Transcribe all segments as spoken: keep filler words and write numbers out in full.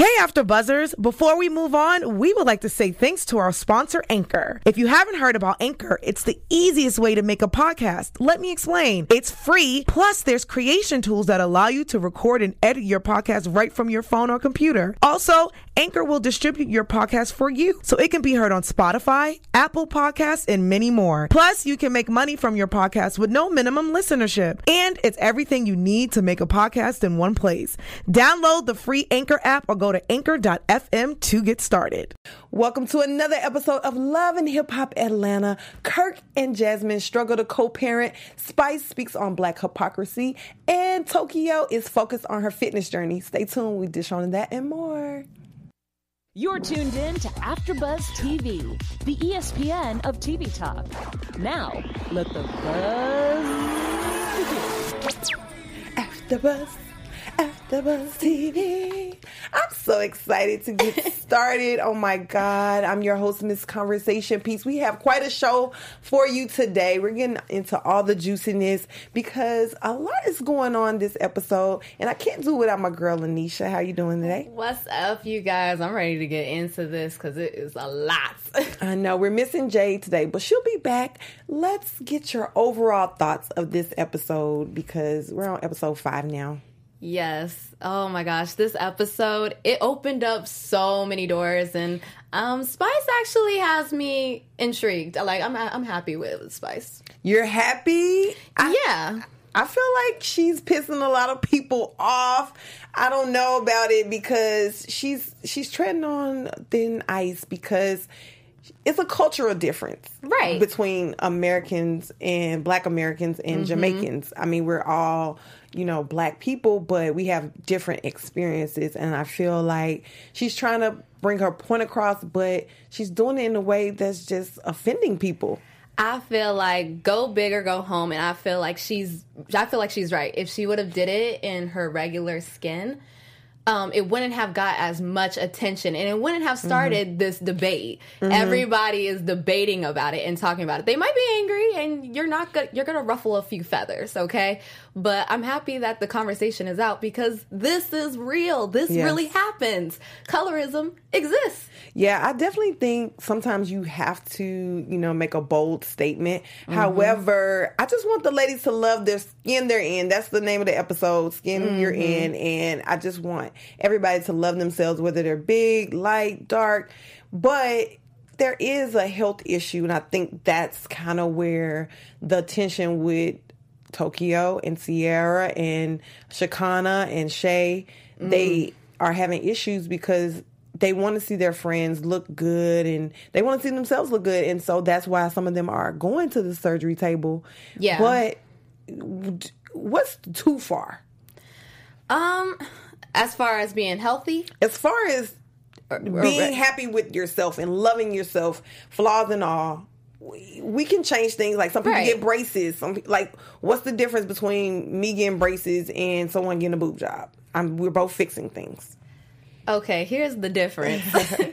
Hey, After Buzzers. Before we move on, we would like to say thanks to our sponsor, Anchor. If you haven't heard about Anchor, it's the easiest way to make a podcast. Let me explain. It's free, plus there's creation tools that allow you to record and edit your podcast right from your phone or computer. Also, Anchor will distribute your podcast for you, so it can be heard on Spotify, Apple Podcasts, and many more. Plus, you can make money from your podcast with no minimum listenership. And it's everything you need to make a podcast in one place. Download the free Anchor app or go to anchor dot f m to get started. Welcome to another episode of Love and Hip Hop Atlanta. Kirk and Jasmine struggle to co-parent. Spice speaks on Black hypocrisy. And Tokyo is focused on her fitness journey. Stay tuned. We dish on that and more. You're tuned in to AfterBuzz T V, the E S P N of T V talk. Now, let the buzz begin. AfterBuzz, AfterBuzz T V. I'm so excited to get started. Oh my God. I'm your host, Miss Conversation Piece. We have quite a show for you today. We're getting into all the juiciness because a lot is going on this episode, and I can't do it without my girl, Anisha. How you doing today? What's up, you guys? I'm ready to get into this because it is a lot. I know we're missing Jade today, but she'll be back. Let's get your overall thoughts of this episode because we're on episode five now. Yes. Oh my gosh. This episode, it opened up so many doors, and um, Spice actually has me intrigued. Like, I'm I'm happy with Spice. You're happy? I, yeah. I feel like she's pissing a lot of people off. I don't know about it because she's she's treading on thin ice because it's a cultural difference, right, between Americans and Black Americans and mm-hmm. Jamaicans. I mean, we're all, you know, Black people, but we have different experiences. And I feel like she's trying to bring her point across, but she's doing it in a way that's just offending people. I feel like go big or go home, and I feel like she's I feel like she's right. If she would have did it in her regular skin, Um, it wouldn't have got as much attention, and it wouldn't have started mm-hmm. this debate. Mm-hmm. Everybody is debating about it and talking about it. They might be angry, and you're not gonna, you're gonna ruffle a few feathers, okay? But I'm happy that the conversation is out because this is real. This yes. really happens. Colorism exists. Yeah, I definitely think sometimes you have to, you know, make a bold statement. Mm-hmm. However, I just want the ladies to love their skin they're in. That's the name of the episode, Skin mm-hmm. You're In. And I just want everybody to love themselves, whether they're big, light, dark. But there is a health issue, and I think that's kind of where the tension with Tokyo and Sierra and Shakana and Shay, mm. they are having issues because they want to see their friends look good and they want to see themselves look good. And so that's why some of them are going to the surgery table. Yeah. But what's too far? Um, as far as being healthy? As far as or, or, being happy with yourself and loving yourself, flaws and all. We, we can change things. Like some people right. get braces. Some like, what's the difference between me getting braces and someone getting a boob job? I'm, we're both fixing things. Okay, here's the difference.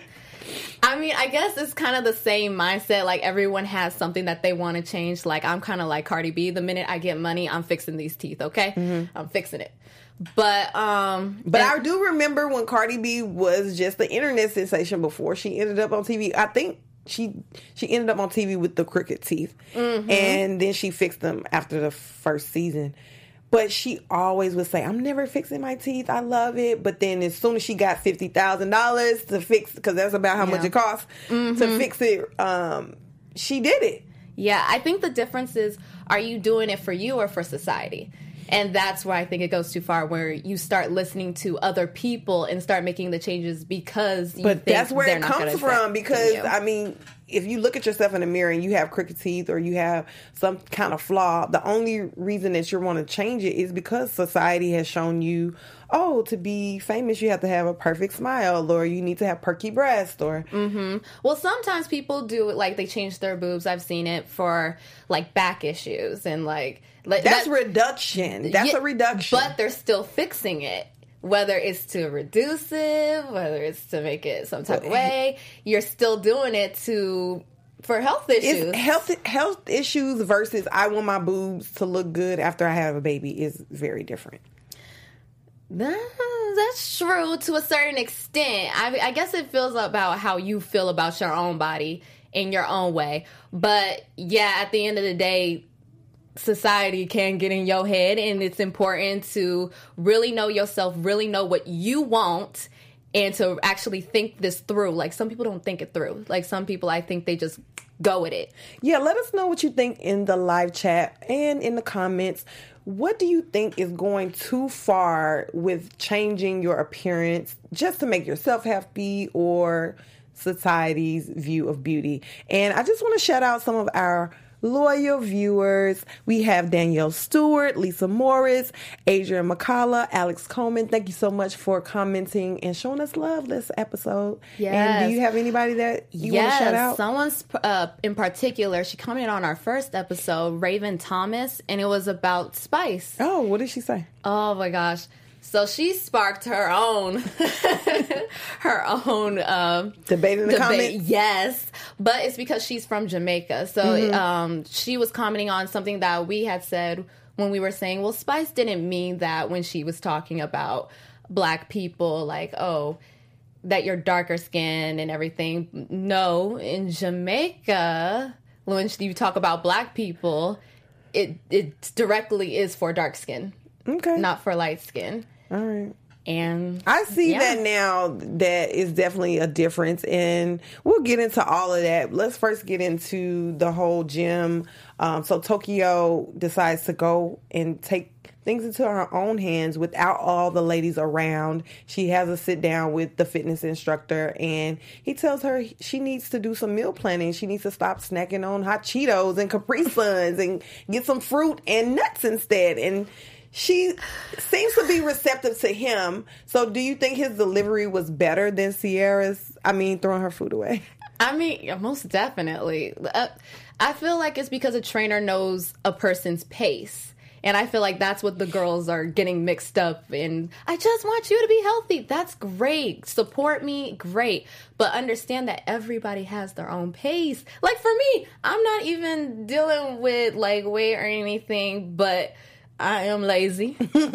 I mean, I guess it's kind of the same mindset. Like, everyone has something that they want to change. Like, I'm kind of like Cardi B. The minute I get money, I'm fixing these teeth, okay? Mm-hmm. I'm fixing it. But, um... But and- I do remember when Cardi B was just the internet sensation before she ended up on T V. I think she she ended up on T V with the crooked teeth. Mm-hmm. And then she fixed them after the first season. But she always would say, I'm never fixing my teeth. I love it. But then as soon as she got fifty thousand dollars to fix, because that's about how yeah. much it costs mm-hmm. to fix it, um, she did it. Yeah, I think the difference is, are you doing it for you or for society? And that's where I think it goes too far, where you start listening to other people and start making the changes because you but think that's where they're it not comes from. Because, I mean, if you look at yourself in the mirror and you have crooked teeth or you have some kind of flaw, the only reason that you want to change it is because society has shown you, oh, to be famous, you have to have a perfect smile, or you need to have perky breasts, or... Mm-hmm. Well, sometimes people do it, like, they change their boobs. I've seen it for, like, back issues and, like... like That's that, reduction. That's yeah, a reduction. But they're still fixing it. Whether it's to reduce it, whether it's to make it some type of way, you're still doing it to... for health issues. It's health health issues versus I want my boobs to look good after I have a baby is very different. Nah, Mm, that's true to a certain extent. I, I guess it feels about how you feel about your own body in your own way. But yeah, at the end of the day, society can get in your head, and it's important to really know yourself, really know what you want, and to actually think this through. Like, some people don't think it through. Like, some people, I think they just go with it. Yeah, let us know what you think in the live chat and in the comments. What do you think is going too far with changing your appearance just to make yourself happy or society's view of beauty? And I just want to shout out some of our loyal viewers. We have Danielle Stewart, Lisa Morris, Adrian McCullough, Alex Coleman. Thank you so much for commenting and showing us love this episode. Yes. And do you have anybody that you yes, want to shout out? Someone's uh, in particular, she commented on our first episode, Raven Thomas, and it was about Spice. Oh, what did she say? Oh my gosh. So she sparked her own, her own um, debate in the debate. comments. Yes, but it's because she's from Jamaica. So Mm-hmm. um, she was commenting on something that we had said when we were saying, well, Spice didn't mean that when she was talking about black people, like, oh, that you're darker skinned and everything. No, in Jamaica, when you talk about black people, it it directly is for dark skin. Okay. Not for light skin. All right. And I see yeah. that now. That is definitely a difference, and we'll get into all of that. Let's first get into the whole gym. Um, so Tokyo decides to go and take things into her own hands without all the ladies around. She has a sit down with the fitness instructor, and he tells her she needs to do some meal planning. She needs to stop snacking on hot Cheetos and Capri Suns and get some fruit and nuts instead. And she seems to be receptive to him. So do you think his delivery was better than Sierra's? I mean, throwing her food away. I mean, yeah, most definitely. Uh, I feel like it's because a trainer knows a person's pace. And I feel like that's what the girls are getting mixed up in. I just want you to be healthy. That's great. Support me. Great. But understand that everybody has their own pace. Like for me, I'm not even dealing with like weight or anything, but I am lazy.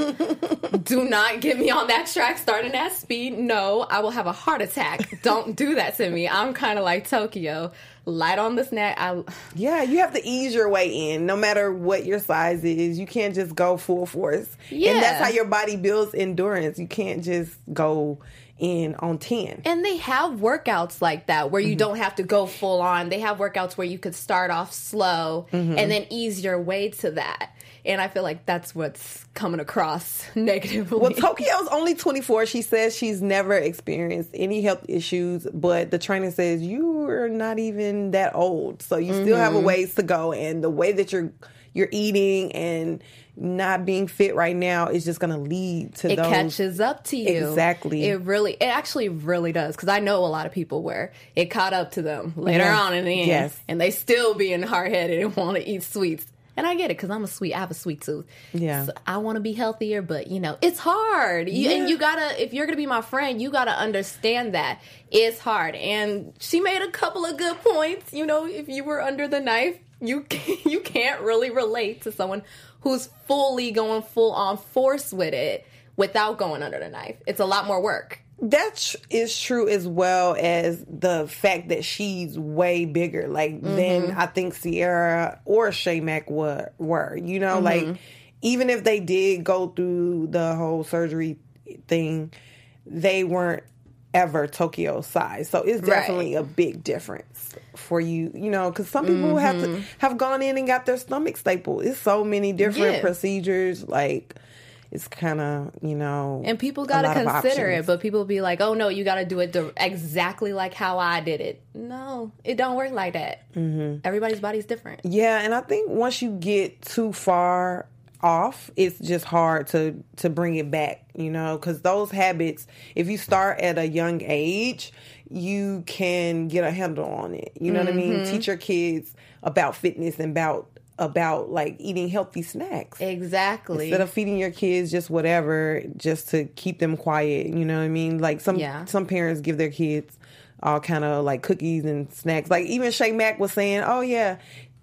Do not get me on that track starting at speed. No, I will have a heart attack. Don't do that to me. I'm kind of like Tokyo. Light on the snack. I... Yeah, you have to ease your way in no matter what your size is. You can't just go full force. Yeah. And that's how your body builds endurance. You can't just go in on ten. And they have workouts like that where you mm-hmm. don't have to go full on. They have workouts where you could start off slow mm-hmm. and then ease your way to that. And I feel like that's what's coming across negatively. Well, Tokyo's only twenty-four. She says she's never experienced any health issues, but the trainer says you're not even that old. So you mm-hmm. still have a ways to go. And the way that you're you're eating and not being fit right now is just going to lead to it those. It catches up to you. Exactly. It really, it actually really does. Because I know a lot of people where it caught up to them later yeah. on in the end. Yes. And they still being hard-headed and want to eat sweets. And I get it because I'm a sweet, I have a sweet tooth. Yeah. So I want to be healthier, but you know, it's hard. You, yeah. And you gotta, if you're gonna be my friend, you gotta understand that it's hard. And she made a couple of good points. You know, if you were under the knife, you you can't really relate to someone who's fully going full on force with it without going under the knife. It's a lot more work. That is true, as well as the fact that she's way bigger, like, mm-hmm. than I think Sierra or Shay Mack were, were. You know, mm-hmm. like, even if they did go through the whole surgery thing, they weren't ever Tokyo size. So it's definitely right. a big difference for you, you know, because some people mm-hmm. have to have gone in and got their stomach stapled. It's so many different yeah. procedures, like... It's kind of, you know... And people got to consider it, but people be like, oh, no, you got to do it exactly like how I did it. No, it don't work like that. Mm-hmm. Everybody's body's different. Yeah, and I think once you get too far off, it's just hard to, to bring it back, you know? Because those habits, if you start at a young age, you can get a handle on it. You know mm-hmm. what I mean? Teach your kids about fitness and about... about like eating healthy snacks. Exactly. Instead of feeding your kids just whatever just to keep them quiet, you know what I mean? Like some yeah. some parents give their kids all kind of like cookies and snacks. Like even Shay Mack was saying, oh yeah,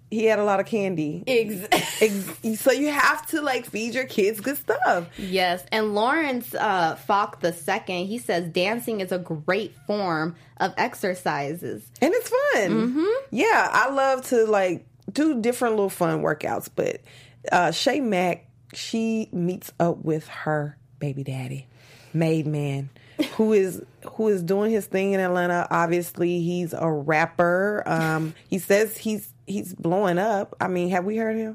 he had a lot of candy. Exactly. Ex- so you have to like feed your kids good stuff. Yes, and Lawrence uh, Falk the second, he says dancing is a great form of exercises, and it's fun. Mm-hmm. Yeah, I love to like do different little fun workouts. But uh, Shay Mack, she meets up with her baby daddy, Made Man, who is who is doing his thing in Atlanta. Obviously, he's a rapper. Um, he says he's he's blowing up. I mean, have we heard him?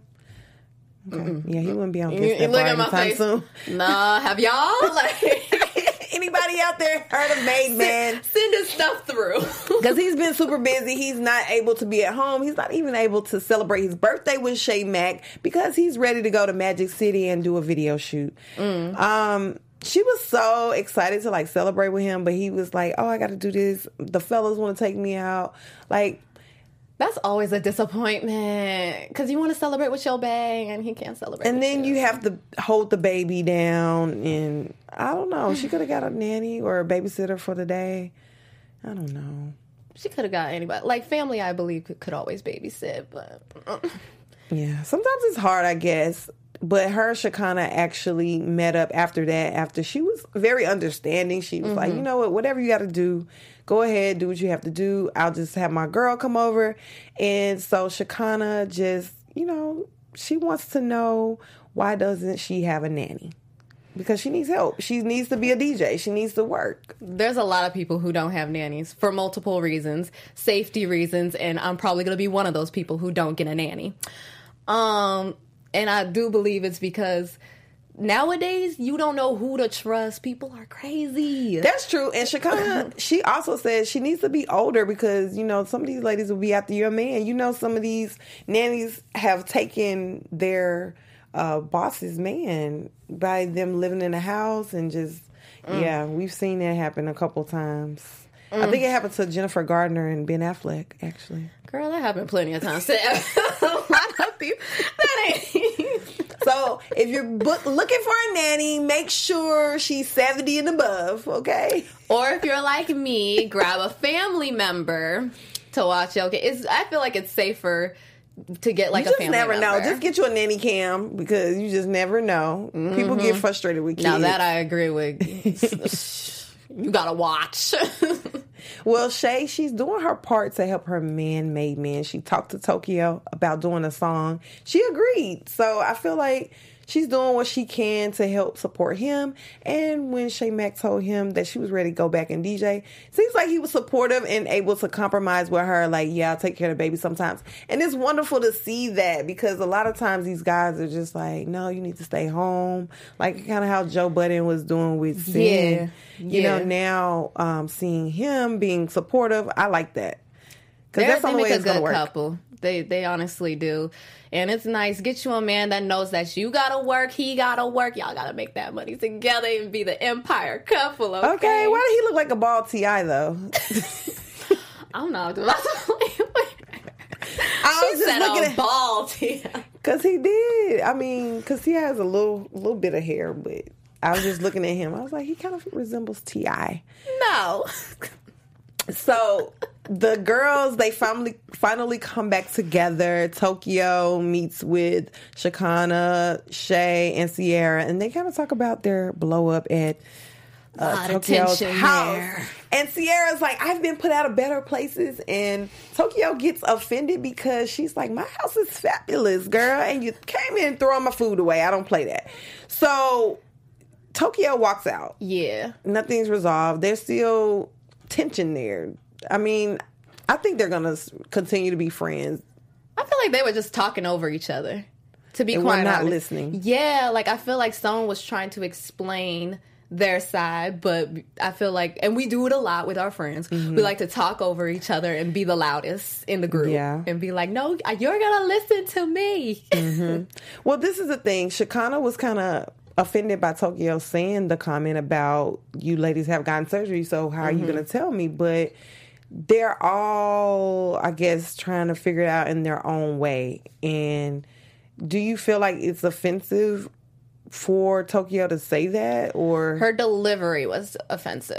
Okay. Yeah, he wouldn't be on this you, you look at my face. Soon. Nah, have y'all? Like, anybody out there heard of Made Man? Send, send his stuff through. Because he's been super busy. He's not able to be at home. He's not even able to celebrate his birthday with Shay Mack because he's ready to go to Magic City and do a video shoot. Mm. Um, she was so excited to like celebrate with him, but he was like, "Oh, I got to do this. The fellas want to take me out." Like, that's always a disappointment because you want to celebrate with your bang and he can't celebrate. And with then you. you have to hold the baby down, and I don't know. She could have got a nanny or a babysitter for the day. I don't know. She could have got anybody. Like family, I believe could, could always babysit, but yeah, sometimes it's hard, I guess. But her and Shekinah actually met up after that. After she was very understanding, she was mm-hmm. like, "You know what? Whatever you got to do, go ahead, do what you have to do. I'll just have my girl come over." And so Shekinah just, you know, she wants to know, why doesn't she have a nanny? Because she needs help. She needs to be a D J. She needs to work. There's a lot of people who don't have nannies for multiple reasons, safety reasons, and I'm probably going to be one of those people who don't get a nanny. Um, and I do believe it's because nowadays you don't know who to trust. People are crazy. That's true. And Shekinah, she also says she needs to be older because, you know, some of these ladies will be after your man. You know, some of these nannies have taken their uh, boss's man by them living in a house and just, mm. yeah, we've seen that happen a couple times. Mm. I think it happened to Jennifer Gardner and Ben Affleck, actually. Girl, that happened plenty of times. A lot of people. That ain't. So if you're book, looking for a nanny, make sure she's seventy and above, okay? Or if you're like me, grab a family member to watch your kid. It's, I feel like it's safer to get like you a just family never member. know. Just get you a nanny cam because you just never know. Mm-hmm. People get frustrated with kids. Now that I agree with. You gotta watch. Well, Shay, she's doing her part to help her man Made Man. She talked to Tokyo about doing a song. She agreed. So I feel like she's doing what she can to help support him. And when Shay Mack told him that she was ready to go back and D J, seems like he was supportive and able to compromise with her. Like, yeah, I'll take care of the baby sometimes. And it's wonderful to see that because a lot of times these guys are just like, no, you need to stay home. Like kind of how Joe Budden was doing with Sin. Yeah. You yeah. know, now um, seeing him being supportive, I like that. Because that's the only way it's going to work. They make a good couple. They, they honestly do. And it's nice. Get you a man that knows that you gotta work, he gotta work. Y'all gotta make that money together and be the empire couple, okay? Okay, why did he look like a bald T I though? I'm not doing I was she just said looking a at bald T I. Cause he did. I mean, cause he has a little little bit of hair, but I was just looking at him. I was like, he kind of resembles T I. No. So the girls, they finally finally come back together. Tokyo meets with Shekinah, Shay, and Sierra, and they kind of talk about their blow up at uh, Tokyo's house. There. And Sierra's like, I've been put out of better places, and Tokyo gets offended because she's like, my house is fabulous, girl, and you came in throwing my food away. I don't play that. So Tokyo walks out. Yeah, nothing's resolved. There's still tension there. I mean, I think they're gonna continue to be friends. I feel like they were just talking over each other. To be and quite we're not honest. listening. Yeah, like I feel like someone was trying to explain their side, but I feel like, and we do it a lot with our friends. Mm-hmm. We like to talk over each other and be the loudest in the group, yeah, and be like, "No, you're gonna listen to me." Mm-hmm. Well, this is the thing. Shekinah was kind of offended by Tokyo saying the comment about you ladies have gotten surgery, so how are mm-hmm. you going to tell me? But they're all, I guess, trying to figure it out in their own way. And do you feel like it's offensive for Tokyo to say that? Or her delivery was offensive.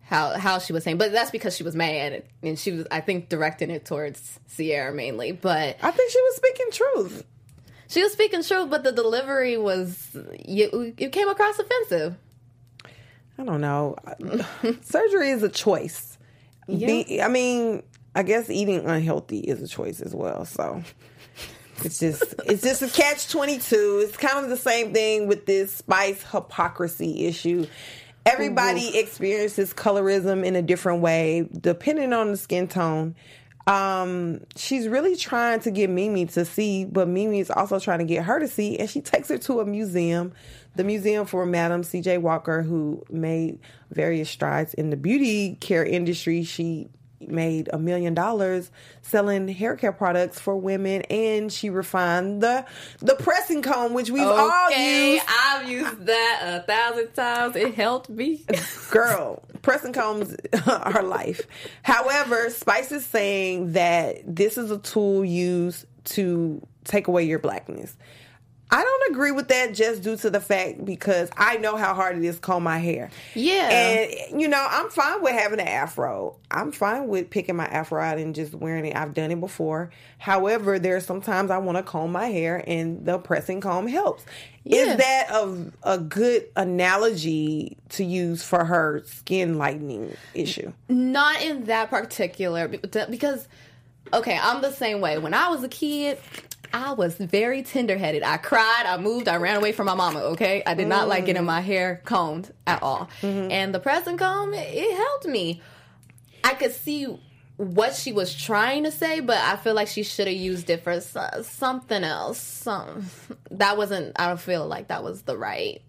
how how she was saying, but that's because she was mad, and she was, I think, directing it towards Ciara mainly. But I think she was speaking truth. She was speaking truth, but the delivery was, you, it came across offensive. I don't know. Surgery is a choice. Yeah. Be, I mean, I guess eating unhealthy is a choice as well. So it's just it's just a catch twenty-two. It's kind of the same thing with this Spice hypocrisy issue. Everybody Ooh. experiences colorism in a different way, depending on the skin tone. Um, she's really trying to get Mimi to see, but Mimi is also trying to get her to see, and she takes her to a museum, the museum for Madam C J Walker, who made various strides in the beauty care industry. She made a million dollars selling hair care products for women, and she refined the the pressing comb, which we've okay, all used. I've used that a thousand times. It helped me. Girl, pressing combs are life. However, Spice is saying that this is a tool used to take away your blackness. I don't agree with that, just due to the fact because I know how hard it is to comb my hair. Yeah. And, you know, I'm fine with having an afro. I'm fine with picking my afro out and just wearing it. I've done it before. However, there are sometimes I want to comb my hair, and the pressing comb helps. Yeah. Is that a, a good analogy to use for her skin lightening issue? Not in that particular, because, okay, I'm the same way. When I was a kid, I was very tender-headed. I cried, I moved, I ran away from my mama, okay? I did not mm. like getting my hair combed at all. Mm-hmm. And the pressing comb, it, it helped me. I could see what she was trying to say, but I feel like she should have used it for uh, something else. Some, that wasn't, I don't feel like that was the right...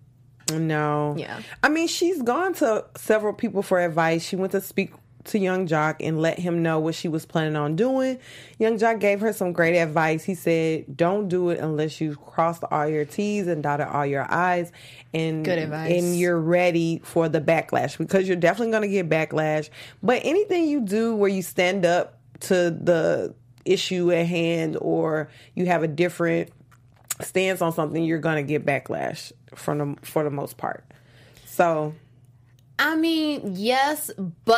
No. Yeah. I mean, she's gone to several people for advice. She went to speak to Young Jock and let him know what she was planning on doing. Young Jock gave her some great advice. He said, don't do it unless you've crossed all your T's and dotted all your I's. And, Good advice. And you're ready for the backlash, because you're definitely going to get backlash. But anything you do where you stand up to the issue at hand, or you have a different stance on something, you're going to get backlash from the, for the most part. So... I mean, yes, but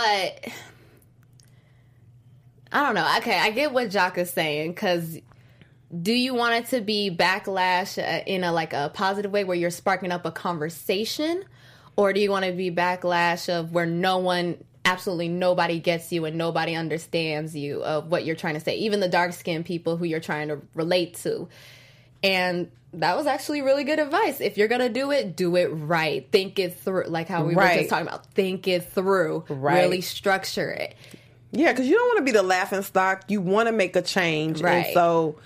I don't know. Okay, I get what Jock is saying, because do you want it to be backlash in a like a positive way where you're sparking up a conversation, or do you want to be backlash of where no one, absolutely nobody gets you and nobody understands you of what you're trying to say, even the dark-skinned people who you're trying to relate to? And that was actually really good advice. If you're going to do it, do it right. Think it through, like how we right. were just talking about. Think it through. Right. Really structure it. Yeah, because you don't want to be the laughing stock. You want to make a change. Right. And so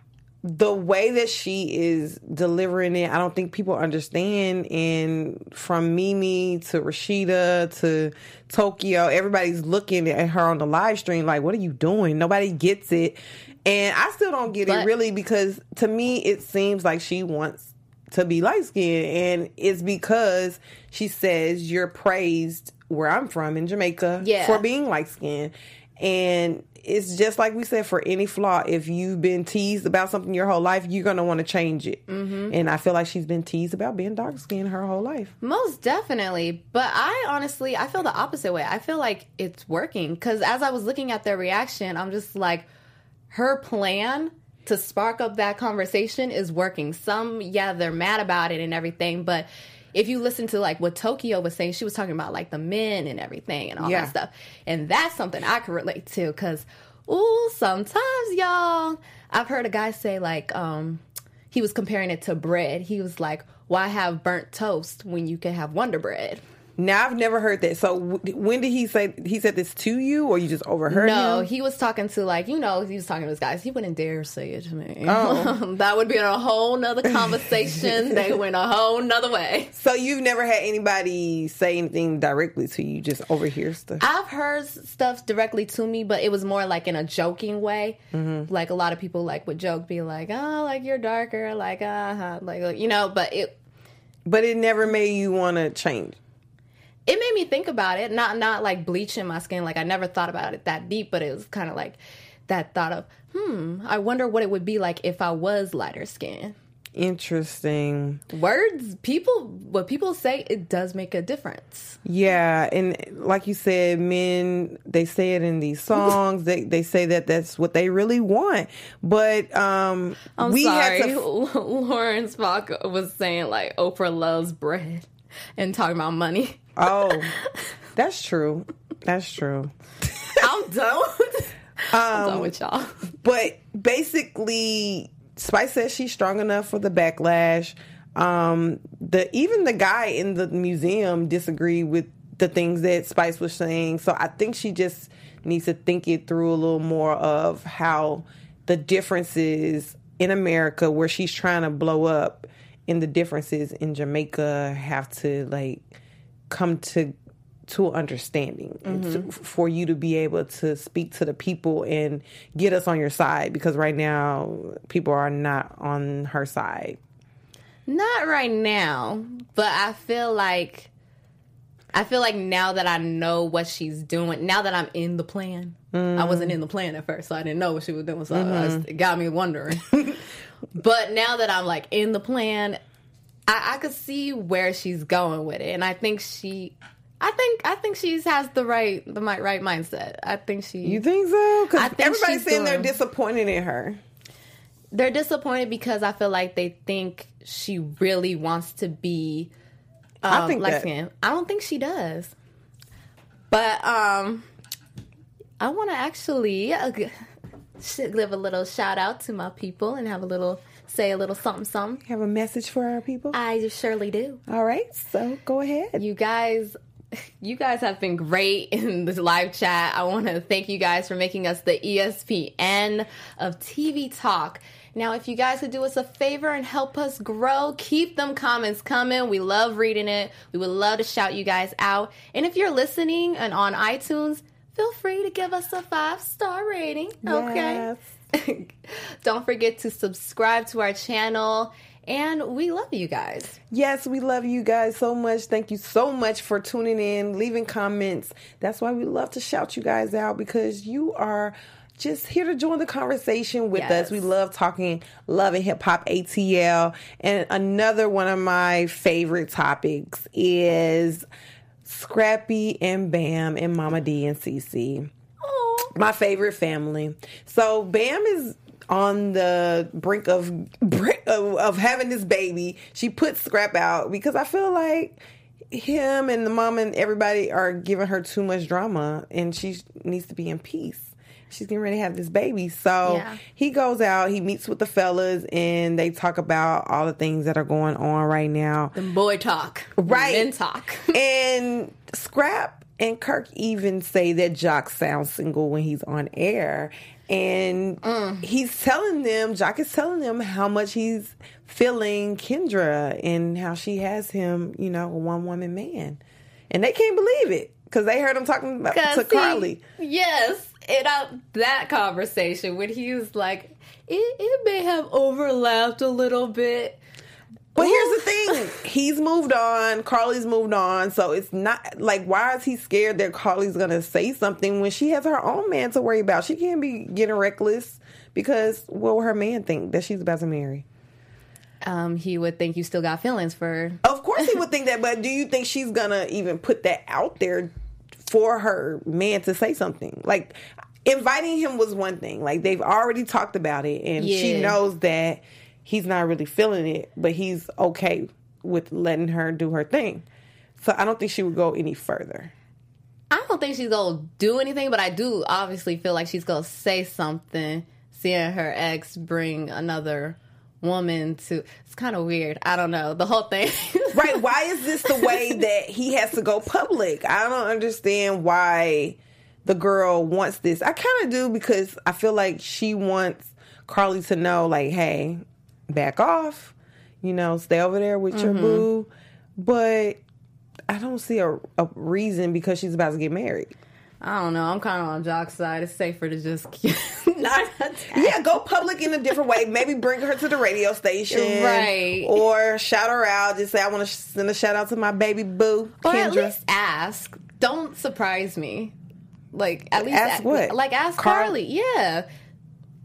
the way that she is delivering it, I don't think people understand. And from Mimi to Rashida to Tokyo, everybody's looking at her on the live stream like, what are you doing? Nobody gets it. And I still don't get but, it really, because to me it seems like she wants to be light-skinned. And it's because she says you're praised where I'm from in Jamaica yeah. for being light-skinned. And it's just like we said, for any flaw, if you've been teased about something your whole life, you're going to want to change it. Mm-hmm. And I feel like she's been teased about being dark-skinned her whole life. Most definitely. But I honestly, I feel the opposite way. I feel like it's working. Because as I was looking at their reaction, I'm just like, her plan to spark up that conversation is working. Some, yeah, they're mad about it and everything, but if you listen to like what Tokyo was saying, she was talking about like the men and everything and all yeah. that stuff. And that's something I can relate to, because, ooh, sometimes, y'all, I've heard a guy say like, um, he was comparing it to bread. He was like, why have burnt toast when you can have Wonder Bread? Now, I've never heard that. So w- when did he say, he said this to you, or you just overheard no, him? No, he was talking to, like, you know, he was talking to his guys. He wouldn't dare say it to me. Oh. That would be a whole nother conversation. They went a whole nother way. So you've never had anybody say anything directly to you, just overhear stuff? I've heard stuff directly to me, but it was more like in a joking way. Mm-hmm. Like a lot of people like would joke, be like, oh, like you're darker, like, uh-huh, like, you know, but it... But it never made you want to change. It made me think about it, not not like bleaching my skin. Like, I never thought about it that deep, but it was kind of like that thought of, hmm, I wonder what it would be like if I was lighter skinned. Interesting. Words, people, what people say, it does make a difference. Yeah, and like you said, men, they say it in these songs. they they say that that's what they really want. But um, I'm we sorry. had to. Lauren Spock was saying like Oprah loves bread and talking about money. Oh, that's true. That's true. I'm done. I'm done with y'all. But basically, Spice says she's strong enough for the backlash. Um, the even the guy in the museum disagreed with the things that Spice was saying. So I think she just needs to think it through a little more of how the differences in America, where she's trying to blow up, and the differences in Jamaica have to like come to to understanding mm-hmm. to, for you to be able to speak to the people and get us on your side, because right now people are not on her side. Not right now, but I feel like I feel like now that I know what she's doing, now that I'm in the plan. Mm. I wasn't in the plan at first, so I didn't know what she was doing, so mm-hmm. I, it got me wondering. But now that I'm like in the plan, I, I could see where she's going with it, and I think she I think I think she has the right the right mindset. I think she. You think so? Because everybody's saying doing, they're disappointed in her. They're disappointed because I feel like they think she really wants to be. Um, I think light that. skin. I don't think she does. But um, I want to actually uh, give a little shout out to my people and have a little say a little something something. Have a message for our people? I surely do. All right, so go ahead. You guys. You guys have been great in this live chat. I want to thank you guys for making us the E S P N of T V Talk. Now, if you guys could do us a favor and help us grow, keep them comments coming. We love reading it. We would love to shout you guys out. And if you're listening and on iTunes, feel free to give us a five-star rating. Yes. Okay. Don't forget to subscribe to our channel. And we love you guys. Yes, we love you guys so much. Thank you so much for tuning in, leaving comments. That's why we love to shout you guys out, because you are just here to join the conversation with yes. us. We love talking love and hip hop A T L. And another one of my favorite topics is Scrappy and Bam and Mama D and Cece. Aww. My favorite family. So Bam is on the brink of, of of having this baby. She put Scrap out because I feel like him and the mom and everybody are giving her too much drama, and she needs to be in peace. She's getting ready to have this baby. So yeah. he goes out, he meets with the fellas, and they talk about all the things that are going on right now. The boy talk. Right. Men talk. And Scrap and Kirk even say that Jock sounds single when he's on air. And mm. he's telling them, Jock is telling them how much he's feeling Kendra and how she has him, you know, a one-woman man. And they can't believe it because they heard him talking about to see, Carly. Yes. And uh, that conversation when he was like, it, it may have overlapped a little bit. But here's the thing. He's moved on. Carly's moved on. So it's not like, why is he scared that Carly's going to say something when she has her own man to worry about? She can't be getting reckless because what will her man think that she's about to marry? Um, he would think you still got feelings for her. Of course he would think that. But do you think she's going to even put that out there for her man to say something? Like, inviting him was one thing. Like, they've already talked about it. And yeah. she knows that he's not really feeling it, but he's okay with letting her do her thing. So I don't think she would go any further. I don't think she's going to do anything, but I do obviously feel like she's going to say something, seeing her ex bring another woman to... It's kind of weird. I don't know. The whole thing. Right. Why is this the way that he has to go public? I don't understand why the girl wants this. I kind of do, because I feel like she wants Carly to know, like, hey, back off, you know, stay over there with mm-hmm. your boo. But I don't see a, a reason because she's about to get married. I don't know. I'm kind of on Jock's side. It's safer to just not attack. Yeah, go public in a different way. Maybe bring her to the radio station. Right. Or shout her out. Just say, I want to send a shout out to my baby boo, or Kendra. At least ask. Don't surprise me. Like, at least ask what? Like, ask Car- Carly. Yeah.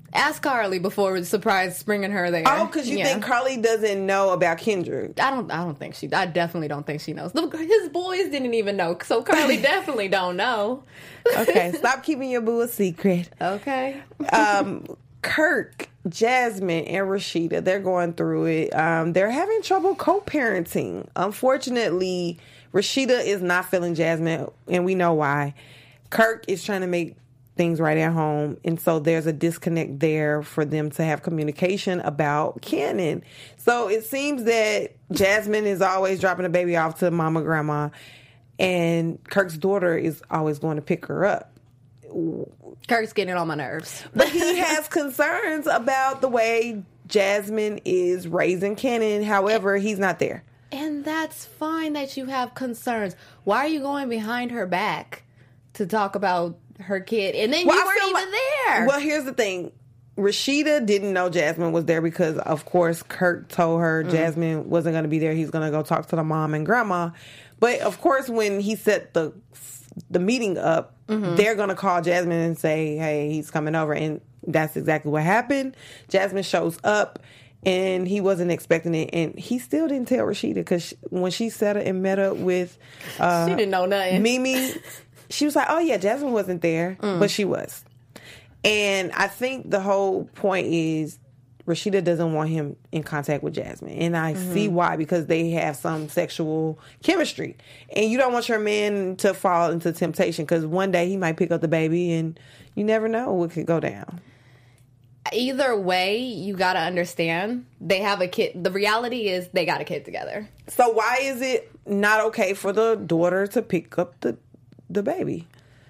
Ask Carly before surprise springing her there. Oh, because you Yeah. think Carly doesn't know about Kendrick. I don't. I don't think she. I definitely don't think she knows. The, his boys didn't even know, so Carly definitely don't know. Okay, stop keeping your boo a secret. Okay. Um, Kirk, Jasmine, and Rashida, they're going through it. Um, they're having trouble co-parenting. Unfortunately, Rashida is not feeling Jasmine, and we know why. Kirk is trying to make things right at home, and so there's a disconnect there for them to have communication about Cannon. So it seems that Jasmine is always dropping the baby off to mama, grandma, and Kirk's daughter is always going to pick her up. Kirk's getting on my nerves. But he has concerns about the way Jasmine is raising Cannon. However, he's not there. And that's fine that you have concerns. Why are you going behind her back to talk about her kid? And then Well, you I weren't feel even like- there. Well, here's the thing. Rashida didn't know Jasmine was there because, of course, Kirk told her Mm. Jasmine wasn't going to be there. He's going to go talk to the mom and grandma. But, of course, when he set the the meeting up, Mm-hmm. they're going to call Jasmine and say, hey, he's coming over. And that's exactly what happened. Jasmine shows up, and he wasn't expecting it. And he still didn't tell Rashida because when she sat and met up with uh, she didn't know nothing. Mimi, she was like, oh, yeah, Jasmine wasn't there, Mm. but she was. And I think the whole point is Rashida doesn't want him in contact with Jasmine. And I Mm-hmm. see why, because they have some sexual chemistry. And you don't want your man to fall into temptation because one day he might pick up the baby and you never know what could go down. Either way, you got to understand they have a kid. The reality is they got a kid together. So why is it not okay for the daughter to pick up the the baby?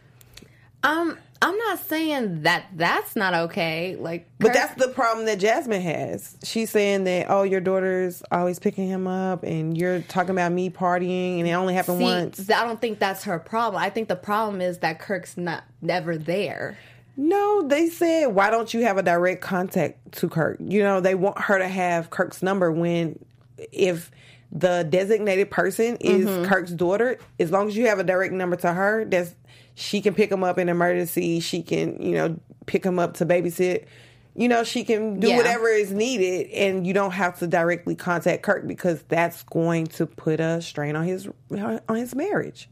Um, I'm not saying that that's not okay. Like, But Kirk- that's the problem that Jasmine has. She's saying that, oh, your daughter's always picking him up and you're talking about me partying and it only happened See, once. I don't think that's her problem. I think the problem is that Kirk's not never there. No, they said, why don't you have a direct contact to Kirk? You know, they want her to have Kirk's number when, if the designated person is Mm-hmm. Kirk's daughter, as long as you have a direct number to her, that's she can pick him up in emergency. She can, you know, pick him up to babysit. You know, she can do Yeah. whatever is needed, and you don't have to directly contact Kirk because that's going to put a strain on his on his marriage.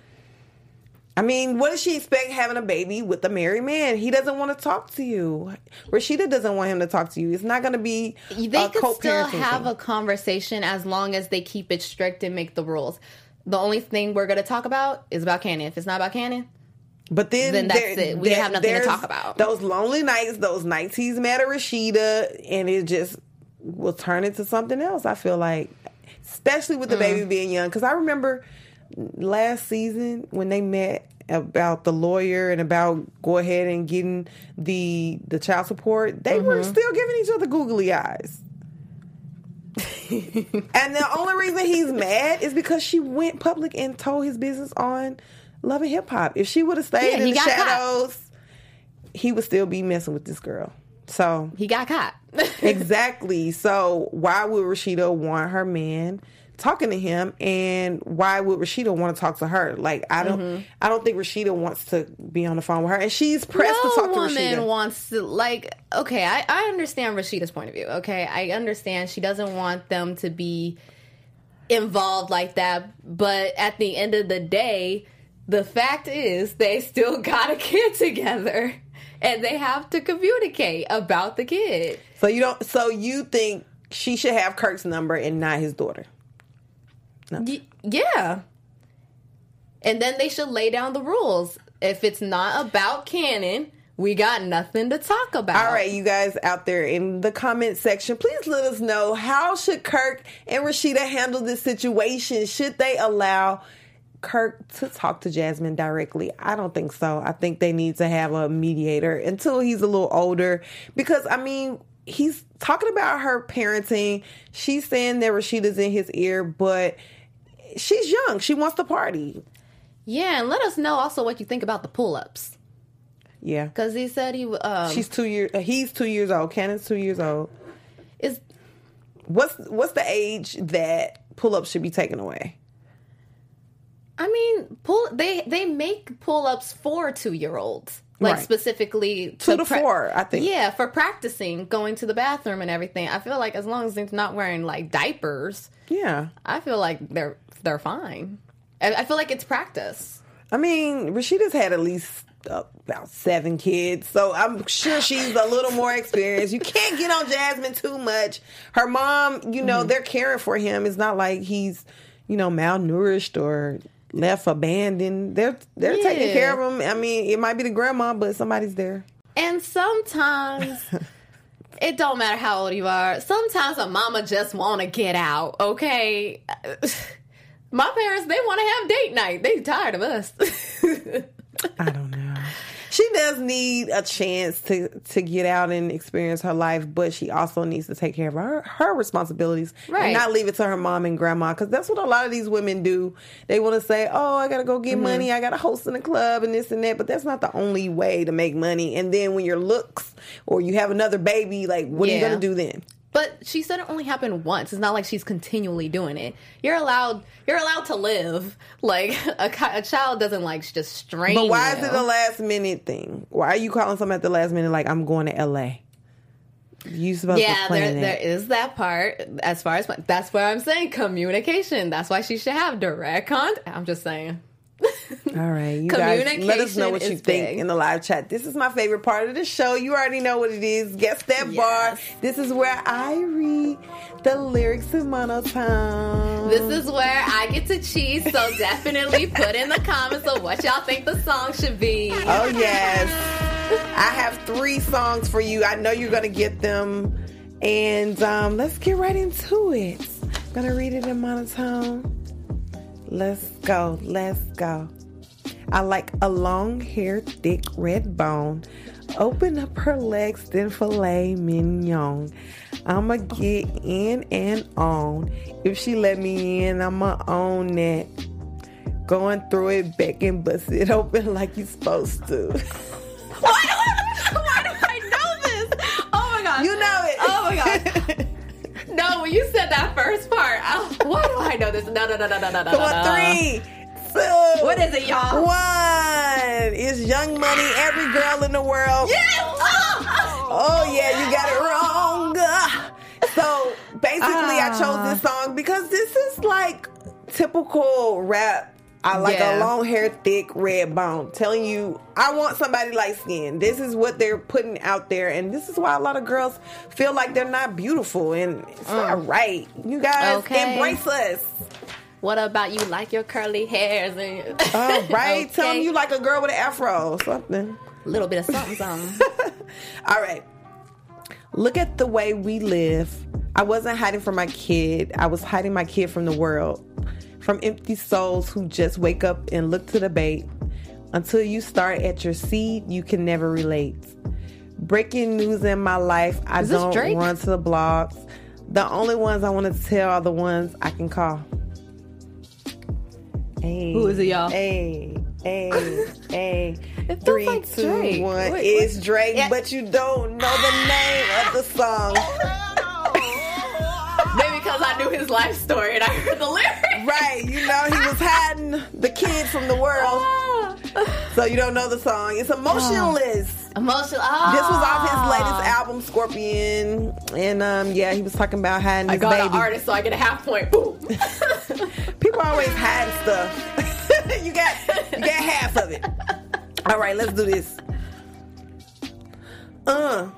I mean, what does she expect having a baby with a married man? He doesn't want to talk to you. Rashida doesn't want him to talk to you. It's not going to be They a could co-parenting still have thing. a conversation as long as they keep it strict and make the rules. The only thing we're going to talk about is about Cannon. If it's not about Cannon, But then, Then that's there- it. We there- have nothing to there's talk about. Those lonely nights, those nights he's mad at Rashida, and it just will turn into something else, I feel like. Especially with the Mm. baby being young. Because I remember last season when they met about the lawyer and about go ahead and getting the the child support, they were Mm-hmm. still giving each other googly eyes. And the only reason he's mad is because she went public and told his business on Love and Hip Hop. If she would have stayed Yeah, in he the got caught. shadows, he would still be messing with this girl. So he got caught. exactly. So why would Rashida want her man talking to him, and why would Rashida want to talk to her? Like I don't, Mm-hmm. I don't think Rashida wants to be on the phone with her, and she's pressed no to talk to woman Rashida. wants to, like, okay, I, I understand Rashida's point of view, okay? I understand she doesn't want them to be involved like that, but at the end of the day, the fact is they still got a kid together, and they have to communicate about the kid. So you don't. So you think she should have Kirk's number and not his daughter? Y- yeah. And then they should lay down the rules. If it's not about Cannon, we got nothing to talk about. All right, you guys out there in the comment section, please let us know, how should Kirk and Rashida handle this situation? Should they allow Kirk to talk to Jasmine directly? I don't think so. I think they need to have a mediator until he's a little older, because I mean, he's talking about her parenting. She's saying that Rashida's in his ear, but she's young. She wants to party. Yeah, and let us know also what you think about the pull-ups. Yeah. Because he said he um, She's two years, he's two years old. Cannon's two years old. is What's, what's the age that pull-ups should be taken away? I mean, pull they they make pull-ups for two-year-olds. Like, right. specifically two to to pra- four, I think. Yeah, for practicing, going to the bathroom and everything. I feel like as long as they're not wearing like diapers, Yeah. I feel like they're they're fine. I, I feel like it's practice. I mean, Rashida's had at least uh, about seven kids, so I'm sure she's a little more experienced. You can't get on Jasmine too much. Her mom, you know, mm-hmm. they're caring for him. It's not like he's, you know, malnourished or left abandoned. They're they're yeah. taking care of him. I mean, it might be the grandma, but somebody's there. And sometimes it don't matter how old you are. Sometimes a mama just want to get out. Okay, my parents, they want to have date night. They tired of us. I don't know. She does need a chance to, to get out and experience her life, but she also needs to take care of her, her responsibilities right. and not leave it to her mom and grandma, because that's what a lot of these women do. They want to say, oh, I got to go get mm-hmm. money. I got to host in a club and this and that, but that's not the only way to make money. And then when your looks or you have another baby, like, what yeah. are you going to do then? But she said it only happened once. It's not like she's continually doing it. You're allowed. You're allowed to live. Like a, a child doesn't like just strain. But why you. is it a last minute thing? Why are you calling something at the last minute? Like, I'm going to L A. You supposed yeah, to plan there, there is that part. As far as that's where I'm saying communication. That's why she should have direct contact. I'm just saying. All right, you guys, let us know what you think big. in the live chat. This is my favorite part of the show. You already know what it is. Guess that yes. bar. This is where I read the lyrics in monotone. This is where I get to cheat. So definitely put in the comments of what y'all think the song should be. Oh yes, I have three songs for you. I know you're gonna get them, and um, let's get right into it. I'm gonna read it in monotone. Let's go, let's go. I like a long hair, thick red bone. Open up her legs, then filet mignon. I'ma get in and on. If she let me in, I'ma own that. Going through it, back and bust it open like you supposed to. Why do I, why do I know this? Oh my gosh. You know it. Oh my gosh. No, when you said that first part, I, why do I know this? No, no, no, no, no, no, no. Come on, three, two. What is it, y'all? One. It's Young Money, Every Girl in the World. Yes! Oh, oh yeah, you got it wrong. So basically, uh, I chose this song because this is like typical rap. I like yeah. a long hair, thick red bone. Telling you, I want somebody light skinned. This is what they're putting out there, and this is why a lot of girls feel like they're not beautiful, and it's mm. not right. You guys okay. embrace us. What about you like your curly hairs? And uh, right? okay. Tell them you like a girl with an afro or something. A little bit of something, something. All right. Look at the way we live. I wasn't hiding from my kid. I was hiding my kid from the world. From empty souls who just wake up and look to the bait. Until you start at your seed, you can never relate. Breaking news in my life, I Is this don't Drake? run to the blogs. The only ones I want to tell are the ones I can call. Hey, who is it, y'all? Hey, hey, hey. It Three, like two, Drake. one. Wait, it's what? Drake, Yeah. but you don't know the name of the song. Maybe because I knew his life story and I heard the lyrics. Right, you know, he was hiding the kid from the world. So you don't know the song. It's Emotionless. Emotional. Oh. This was off his latest album, Scorpion. And um, yeah, he was talking about hiding I his got baby. an artist, so I get a half point. Boom. People always hide stuff. you got you got half of it. All right, let's do this. Uh.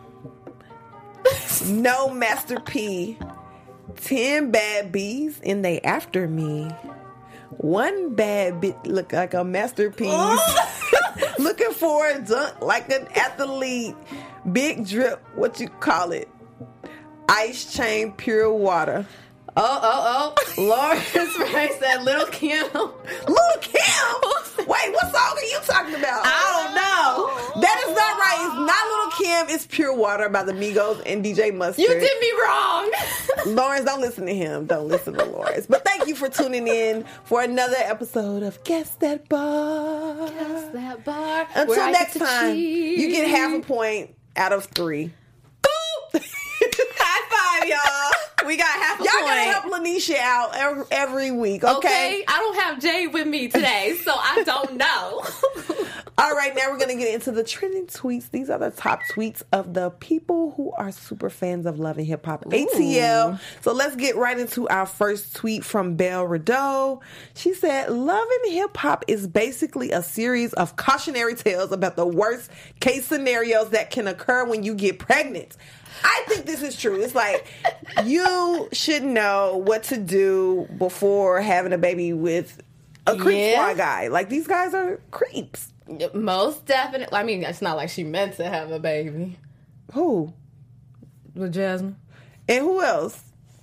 No Master P. Ten bad bees and they after me. One bad bit look like a masterpiece. Looking for a dunk like an athlete. Big drip, what you call it? Ice chain, pure water. Oh, oh, oh. Lawrence Ray said Little Kim. Little Kim? Wait, what song are you talking about? I don't know. That is not right. It's not Little Kim. It's Pure Water by the Migos and D J Mustard. You did me wrong. Lawrence, don't listen to him. Don't listen to Lawrence. But thank you for tuning in for another episode of Guess That Bar. Guess That Bar. Until next time, cheat. You get half a point out of three. High five, y'all. We got half a Y'all point. gotta help Lanisha out every, every week, okay? Okay, I don't have Jay with me today, so I don't know. All right, now we're going to get into the trending tweets. These are the top tweets of the people who are super fans of Love and Hip Hop A T L. So let's get right into our first tweet from Belle Rideau. She said, Love and Hip Hop is basically a series of cautionary tales about the worst case scenarios that can occur when you get pregnant. I think this is true. It's like you should know what to do before having a baby with a creep Yeah. squad guy. Like, these guys are creeps. Most definitely. I mean, it's not like she meant to have a baby Who? with Jasmine. And who else?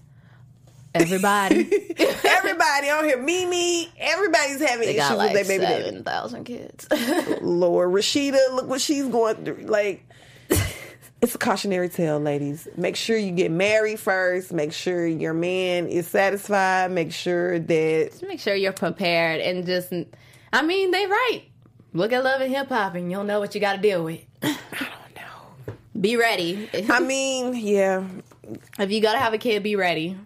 Everybody. Everybody on here. Mimi. Everybody's having They issues got like with their baby daddy. seven thousand kids. Lord, Rashida, look what she's going through. Like, it's a cautionary tale, ladies. Make sure you get married first. Make sure your man is satisfied. Make sure that... Just make sure you're prepared and just, I mean, they right. Look at Love and Hip Hop and you'll know what you got to deal with. I don't know. Be ready. I mean, yeah, If you got to have a kid, be ready.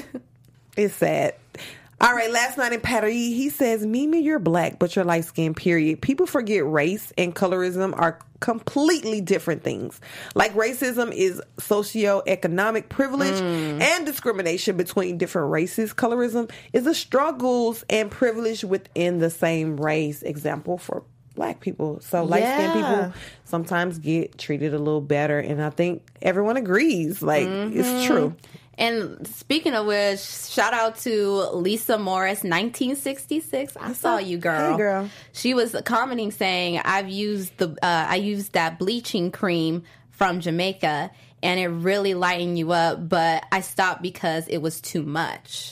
it's sad. All right, last night in Paris, he says, Mimi, you're black, but you're light-skinned, period. People forget race and colorism are completely different things. Like, racism is socioeconomic privilege mm. and discrimination between different races. Colorism is the struggles and privilege within the same race. Example for black people. So light-skinned Yeah. people sometimes get treated a little better, and I think everyone agrees. Like, mm-hmm. it's true. And speaking of which, shout out to Lisa Morris, nineteen sixty-six. I What's saw up? you, girl. Hey, girl. She was commenting saying, "I've used the uh, I used that bleaching cream from Jamaica, and it really lightened you up. But I stopped because it was too much."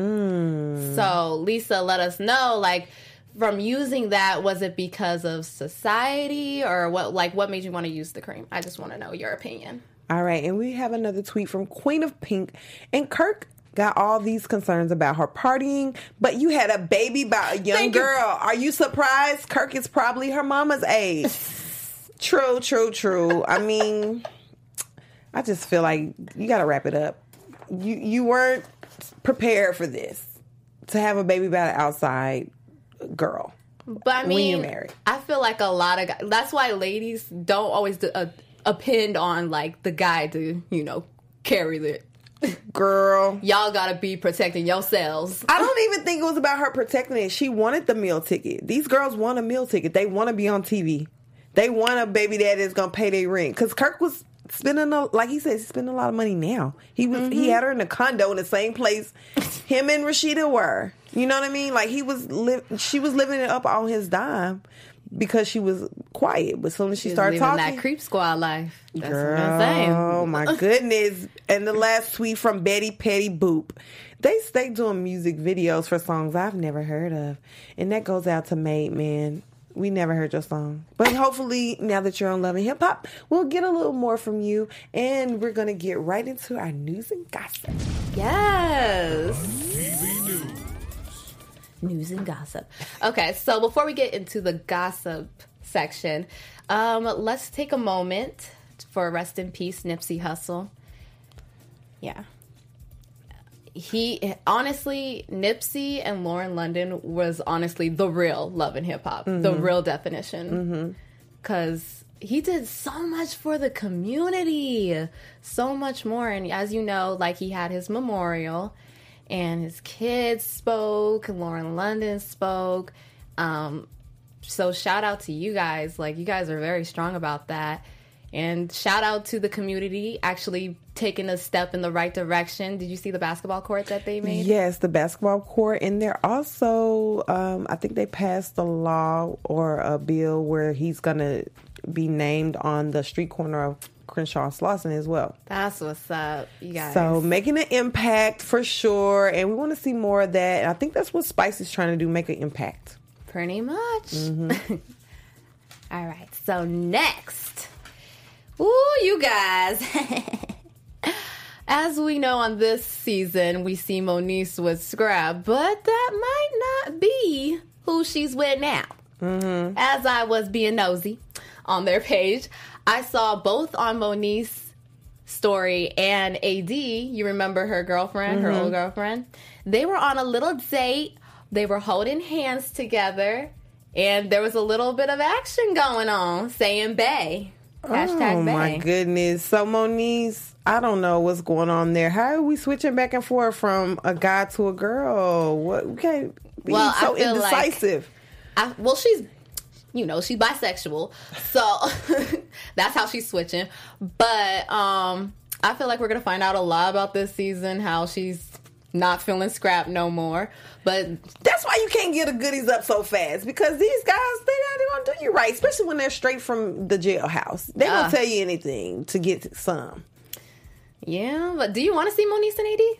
Mm. So Lisa, let us know, like, from using that, was it because of society or what? Like, what made you want to use the cream? I just want to know your opinion. All right, and we have another tweet from Queen of Pink. And Kirk got all these concerns about her partying, but you had a baby by a young Thank you. girl. Are you surprised? Kirk is probably her mama's age. True, true, true. I mean, I just feel like you got to wrap it up. You you weren't prepared for this, to have a baby by the outside girl. But I when mean, you're married. I feel like a lot of guys, that's why ladies don't always do, uh, append on like the guy to, you know, carry the. Girl. Y'all gotta be protecting yourselves. I don't even think it was about her protecting it. She wanted the meal ticket. These girls want a meal ticket. They want to be on T V. They want a baby daddy that's gonna pay their rent. Because Kirk was spending, a, like he said, he's spending a lot of money now. He was mm-hmm. he had her in a condo in the same place him and Rashida were. You know what I mean? Like he was li- she was living it up on his dime because she was quiet. But as soon as she, She started living talking, that creep squad life. That's girl, what I'm saying. Oh my goodness. And the last tweet from Betty Petty Boop. They stay doing music videos for songs I've never heard of. And that goes out to Made Man. We never heard your song. But hopefully, now that you're on Love and Hip Hop, we'll get a little more from you. And we're going to get right into our news and gossip. Yes. News and gossip. Okay, so before we get into the gossip section, um, let's take a moment for rest in peace, Nipsey Hussle. Yeah. He, honestly, Nipsey and Lauren London was honestly the real Love and Hip Hop, mm-hmm. the real definition. Because mm-hmm. he did so much for the community, so much more. And as you know, like he had his memorial, and his kids spoke, and Lauren London spoke. Um, so shout out to you guys. Like, you guys are very strong about that. And shout out to the community actually taking a step in the right direction. Did you see the basketball court that they made? Yes, the basketball court. And they're also, um, I think they passed a law or a bill where he's going to be named on the street corner of Crenshaw and Slauson as well. That's what's up, you guys. So making an impact for sure. And we want to see more of that. And I think that's what Spice is trying to do, make an impact. Pretty much. Mm-hmm. All right. So next. Ooh, you guys. As we know, on this season, we see Moniece with Scrap, but that might not be who she's with now. Mm-hmm. As I was being nosy on their page, I saw both on Moniece story and A D, you remember her girlfriend, mm-hmm. her old girlfriend? They were on a little date. They were holding hands together, and there was a little bit of action going on, saying bae. Hashtag oh, bae. My goodness. So, Moniece, I don't know what's going on there. How are we switching back and forth from a guy to a girl? What? We can't be well, so I feel indecisive. Like I, well, she's... You know, she's bisexual, so that's how she's switching. But um, I feel like we're going to find out a lot about this season, how she's not feeling scrapped no more. But that's why you can't get the goodies up so fast, because these guys, they're not going to do you right, especially when they're straight from the jailhouse. They uh, won't tell you anything to get some. Yeah, but do you want to see Moniece and A D?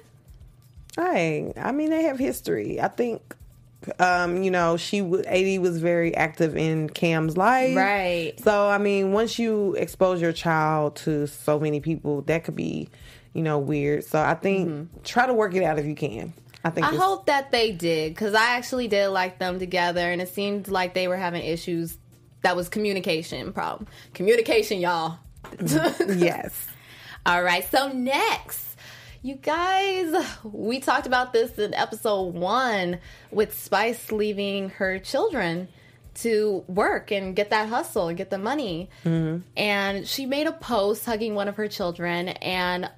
Hey, I mean, they have history. I think... Um, you know, she w- A D was very active in Cam's life. Right. So, I mean, once you expose your child to so many people, that could be, you know, weird. So I think mm-hmm. try to work it out if you can. I think I hope that they did, because I actually did like them together, and it seemed like they were having issues. That was communication problem. Communication, y'all. Yes. All right. So next. You guys, we talked about this in episode one with Spice leaving her children to work and get that hustle and get the money. Mm-hmm. And she made a post hugging one of her children, and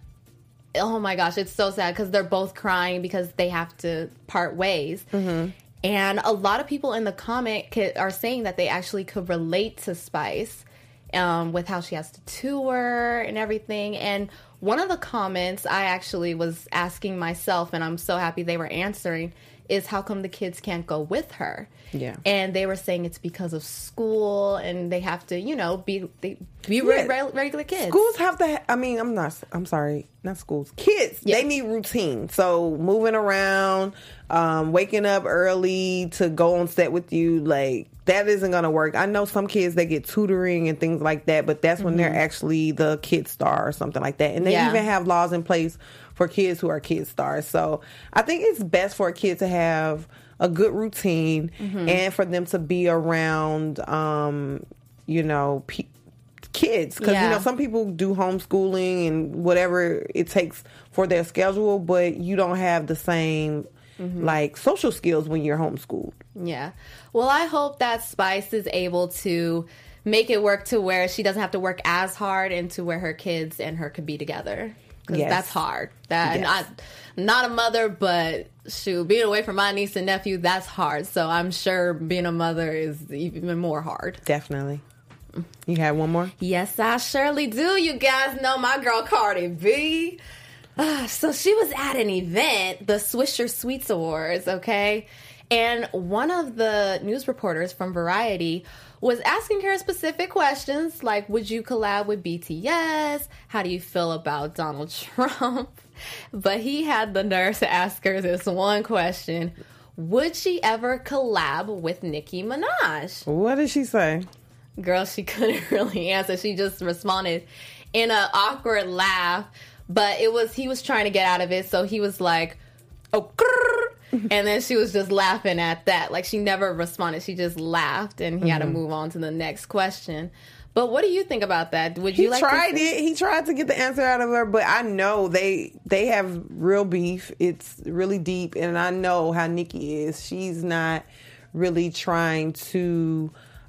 oh my gosh, it's so sad because they're both crying because they have to part ways. Mm-hmm. And a lot of people in the comment are saying that they actually could relate to Spice um, with how she has to tour and everything. And one of the comments I actually was asking myself, and I'm so happy they were answering, is how come the kids can't go with her? Yeah. And they were saying it's because of school, and they have to, you know, be they, be yeah. re- regular kids. Schools have to, ha- I mean, I'm not, I'm sorry, not schools. Kids, yeah. They need routine. So moving around, um, waking up early to go on set with you, like, that isn't going to work. I know some kids, they get tutoring and things like that, but that's when mm-hmm. they're actually the kid star or something like that. And they yeah. even have laws in place for kids who are kid stars. So I think it's best for a kid to have a good routine mm-hmm. and for them to be around, um, you know, pe- kids. Because, yeah. you know, some people do homeschooling and whatever it takes for their schedule, but you don't have the same, mm-hmm. like, social skills when you're homeschooled. Yeah. Well, I hope that Spice is able to make it work to where she doesn't have to work as hard and to where her kids and her could be together. Because yes. that's hard. That yes. not, not a mother, but shoot, being away from my niece and nephew, that's hard. So I'm sure being a mother is even more hard. Definitely. You have one more? Yes, I surely do. You guys know my girl Cardi B. Uh, so she was at an event, the Swisher Sweets Awards, okay? And one of the news reporters from Variety was asking her specific questions like, would you collab with B T S? How do you feel about Donald Trump? But he had the nerve to ask her this one question. Would she ever collab with Nicki Minaj? What did she say? Girl, she couldn't really answer. She just responded in an awkward laugh. But it was he was trying to get out of it, so he was like, oh, grrr. And then she was just laughing at that. Like, she never responded. She just laughed, and he mm-hmm. had to move on to the next question. But what do you think about that? Would you he like tried to it. He tried to get the answer out of her, but I know they they have real beef. It's really deep, and I know how Nicki is. She's not really trying to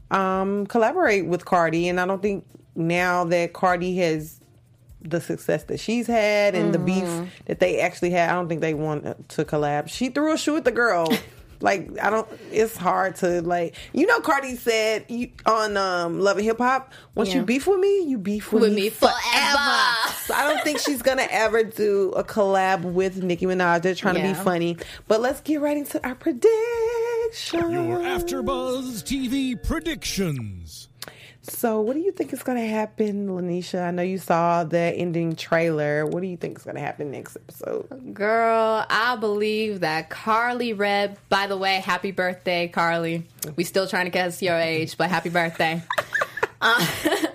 um, collaborate with Cardi, and I don't think now that Cardi has the success that she's had and mm-hmm. the beef that they actually had, I don't think they want to collab. She threw a shoe at the girl. Like, I don't, it's hard to, like, you know, Cardi said you, on um, Love and Hip Hop, once yeah. you beef with me, you beef with, with me, me forever. forever. So I don't think she's going to ever do a collab with Nicki Minaj. They're trying yeah. to be funny. But let's get right into our predictions. Your AfterBuzz T V predictions. So what do you think is going to happen, Lanisha? I know you saw the ending trailer. What do you think is going to happen next episode? Girl, I believe that Carly Redd, by the way, happy birthday, Carly. We still trying to guess your age, but happy birthday. uh,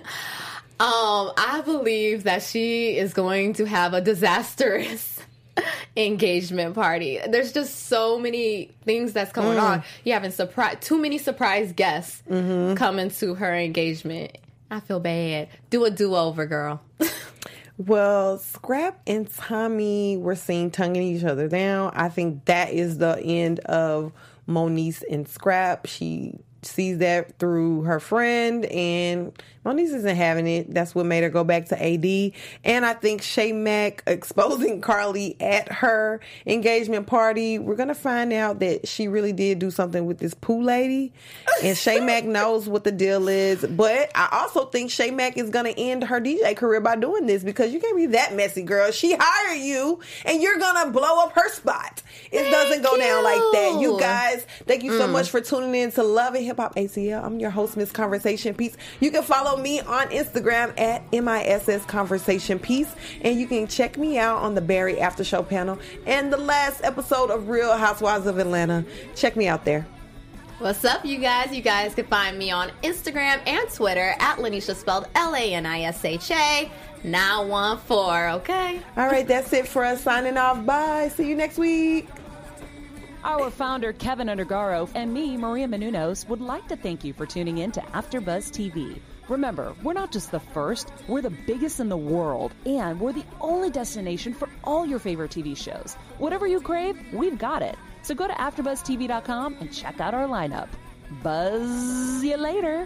um, I believe that she is going to have a disastrous engagement party. There's just so many things that's going mm. on. You having surprise, too many surprise guests mm-hmm. coming to her engagement. I feel bad. Do a do-over, girl. Well, Scrap and Tommy were seen tonguing each other down. I think that is the end of Moniece and Scrap. She sees that through her friend, and Moniece isn't having it. That's what made her go back to A D. And I think Shay Mack exposing Carly at her engagement party, we're going to find out that she really did do something with this Pooh lady. And Shay Mack knows what the deal is. But I also think Shay Mack is going to end her D J career by doing this, because you can't be that messy, girl. She hired you, and you're going to blow up her spot. It thank doesn't go you. down like that. You guys, thank you so mm. much for tuning in to Love and Hip Hop A T L. I'm your host, Miss Conversation Piece. You can follow me on Instagram at M I S S Conversation Piece, and you can check me out on the Barry After Show panel and the last episode of Real Housewives of Atlanta. Check me out there. What's up, you guys? You guys can find me on Instagram and Twitter at Lanisha, spelled L A N I S H A nine one four, okay? All right, that's it for us. Signing off. Bye. See you next week. Our founder, Kevin Undergaro, and me, Maria Menounos, would like to thank you for tuning in to AfterBuzz T V. Remember, we're not just the first, we're the biggest in the world, and we're the only destination for all your favorite T V shows. Whatever you crave, we've got it. So go to after buzz T V dot com and check out our lineup. Buzz you later.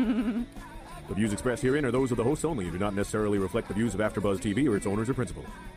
The views expressed herein are those of the hosts only and do not necessarily reflect the views of AfterBuzz T V or its owners or principals.